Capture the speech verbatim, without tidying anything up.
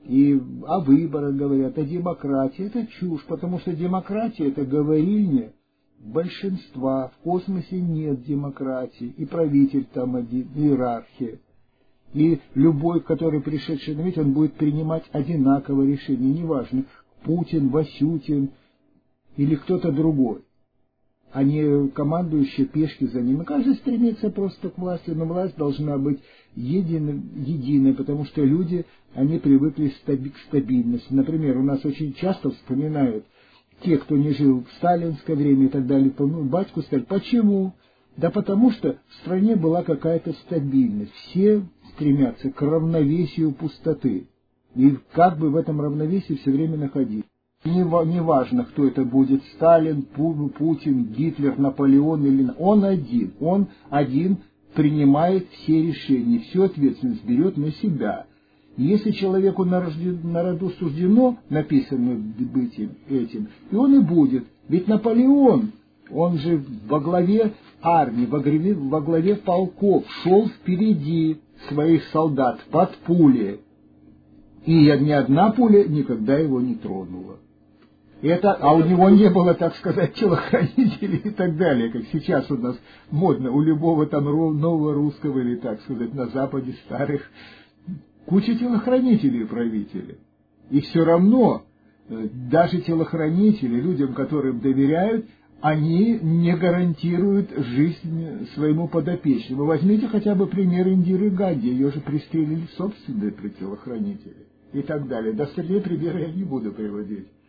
и о выборах говорят, о демократии. Это чушь, потому что демократия — это говорильня большинства. В космосе нет демократии, и правитель там один, иерархия. И любой, который пришедший на ведь, он будет принимать одинаковое решение, неважно, Путин, Васютин или кто-то другой, а не командующие пешки за ним. И каждый стремится просто к власти, но власть должна быть единой, единой, потому что люди, они привыкли к стабильности. Например, у нас очень часто вспоминают те, кто не жил в сталинское время и так далее, ну, батьку Сталин. Почему? Да потому что в стране была какая-то стабильность. Все стремятся к равновесию пустоты. И как бы в этом равновесии все время находиться. Не, не важно, кто это будет, Сталин, Путин, Гитлер, Наполеон или... Он один. Он один принимает все решения, всю ответственность берет на себя. И если человеку на, рожден, на роду суждено, написано быть этим, и он и будет. Ведь Наполеон, он же во главе армии, во главе, во главе полков, шел впереди своих солдат под пули. И ни одна пуля никогда его не тронула. Это, а у него не было, так сказать, телохранителей и так далее, как сейчас у нас модно, у любого там нового русского или, так сказать, на Западе старых, куча телохранителей правителя. И все равно, даже телохранители, людям, которым доверяют, они не гарантируют жизнь своему подопечному. Возьмите хотя бы пример Индиры Ганди, ее же пристрелили собственные телохранители и так далее. Достальные примеры я не буду приводить.